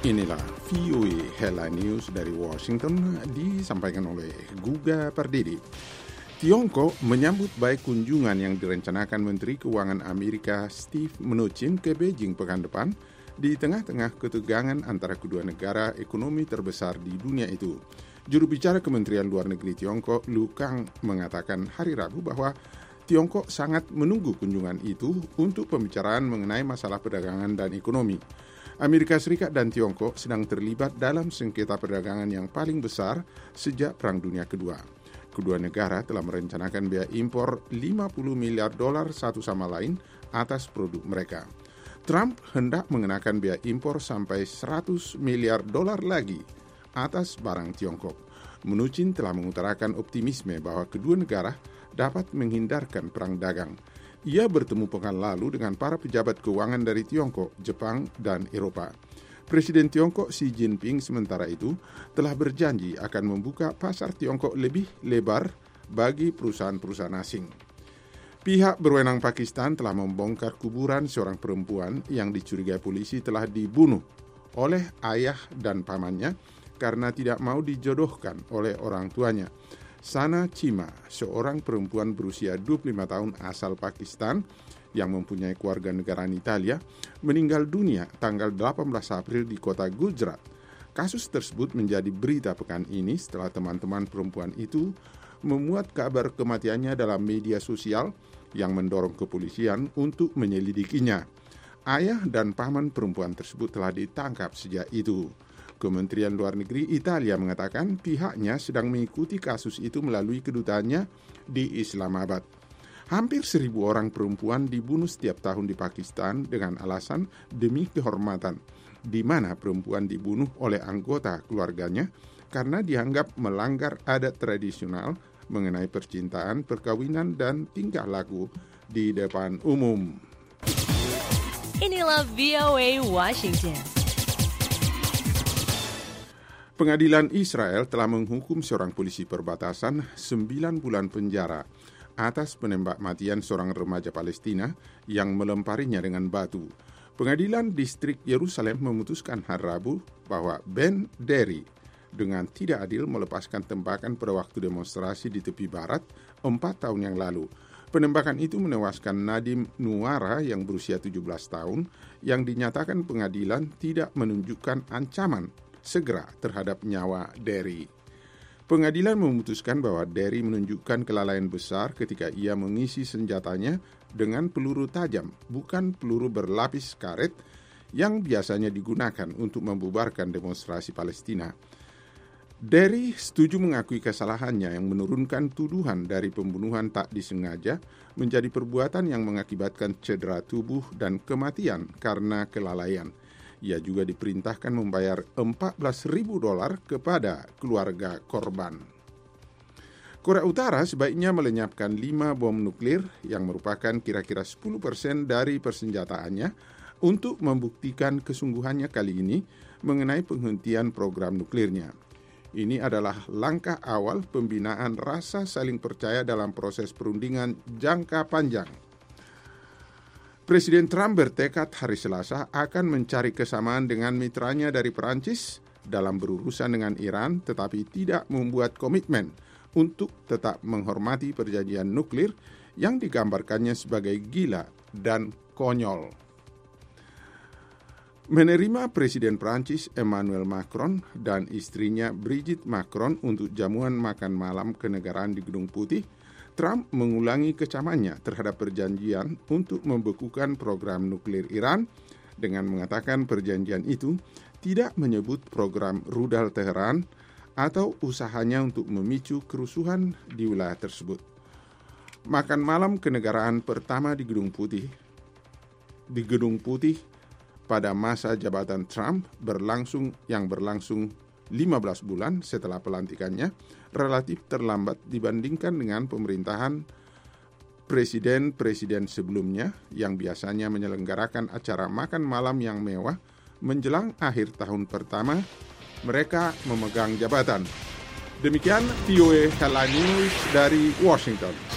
Inilah VOA Headline News dari Washington disampaikan oleh Guga Pardede. Tiongkok menyambut baik kunjungan yang direncanakan Menteri Keuangan Amerika Steve Mnuchin ke Beijing pekan depan di tengah-tengah ketegangan antara kedua negara ekonomi terbesar di dunia itu. Juru bicara Kementerian Luar Negeri Tiongkok, Lu Kang, mengatakan hari Rabu bahwa Tiongkok sangat menunggu kunjungan itu untuk pembicaraan mengenai masalah perdagangan dan ekonomi. Amerika Serikat dan Tiongkok sedang terlibat dalam sengketa perdagangan yang paling besar sejak Perang Dunia Kedua. Kedua negara telah merencanakan biaya impor 50 miliar dolar satu sama lain atas produk mereka. Trump hendak mengenakan biaya impor sampai 100 miliar dolar lagi atas barang Tiongkok. Mnuchin telah mengutarakan optimisme bahwa kedua negara dapat menghindarkan perang dagang. Ia bertemu pekan lalu dengan para pejabat keuangan dari Tiongkok, Jepang, dan Eropa. Presiden Tiongkok Xi Jinping sementara itu telah berjanji akan membuka pasar Tiongkok lebih lebar bagi perusahaan-perusahaan asing. Pihak berwenang Pakistan telah membongkar kuburan seorang perempuan yang dicurigai polisi telah dibunuh oleh ayah dan pamannya karena tidak mau dijodohkan oleh orang tuanya. Sana Chima, seorang perempuan berusia 25 tahun asal Pakistan yang mempunyai keluarga negaraan Italia, meninggal dunia tanggal 18 April di kota Gujarat. Kasus tersebut menjadi berita pekan ini setelah teman-teman perempuan itu memuat kabar kematiannya dalam media sosial yang mendorong kepolisian untuk menyelidikinya. Ayah dan paman perempuan tersebut telah ditangkap sejak itu. Kementerian Luar Negeri Italia mengatakan pihaknya sedang mengikuti kasus itu melalui kedutaannya di Islamabad. Hampir 1.000 orang perempuan dibunuh setiap tahun di Pakistan dengan alasan demi kehormatan, di mana perempuan dibunuh oleh anggota keluarganya karena dianggap melanggar adat tradisional mengenai percintaan, perkawinan, dan tingkah laku di depan umum. Inilah VOA Washington. Pengadilan Israel telah menghukum seorang polisi perbatasan 9 bulan penjara atas penembak matian seorang remaja Palestina yang melemparinya dengan batu. Pengadilan Distrik Yerusalem memutuskan hari Rabu bahwa Ben Derry dengan tidak adil melepaskan tembakan pada waktu demonstrasi di tepi barat 4 tahun yang lalu. Penembakan itu menewaskan Nadim Nuara yang berusia 17 tahun yang dinyatakan pengadilan tidak menunjukkan ancaman segera terhadap nyawa Derry. Pengadilan memutuskan bahwa Derry menunjukkan kelalaian besar ketika ia mengisi senjatanya dengan peluru tajam, bukan peluru berlapis karet yang biasanya digunakan untuk membubarkan demonstrasi Palestina. Derry setuju mengakui kesalahannya yang menurunkan tuduhan dari pembunuhan tak disengaja menjadi perbuatan yang mengakibatkan cedera tubuh dan kematian karena kelalaian. Ia juga diperintahkan membayar $14.000 kepada keluarga korban. Korea Utara sebaiknya melenyapkan 5 bom nuklir yang merupakan kira-kira 10% dari persenjataannya untuk membuktikan kesungguhannya kali ini mengenai penghentian program nuklirnya. Ini adalah langkah awal pembinaan rasa saling percaya dalam proses perundingan jangka panjang. Presiden Trump bertekad hari Selasa akan mencari kesamaan dengan mitranya dari Perancis dalam berurusan dengan Iran, tetapi tidak membuat komitmen untuk tetap menghormati perjanjian nuklir yang digambarkannya sebagai gila dan konyol. Menerima Presiden Perancis Emmanuel Macron dan istrinya Brigitte Macron untuk jamuan makan malam kenegaraan di Gedung Putih, Trump mengulangi kecamannya terhadap perjanjian untuk membekukan program nuklir Iran dengan mengatakan perjanjian itu tidak menyebut program rudal Teheran atau usahanya untuk memicu kerusuhan di wilayah tersebut. Makan malam kenegaraan pertama di Gedung Putih pada masa jabatan Trump berlangsung 15 bulan setelah pelantikannya, relatif terlambat dibandingkan dengan pemerintahan presiden-presiden sebelumnya yang biasanya menyelenggarakan acara makan malam yang mewah menjelang akhir tahun pertama mereka memegang jabatan. Demikian VOA Headline News dari Washington.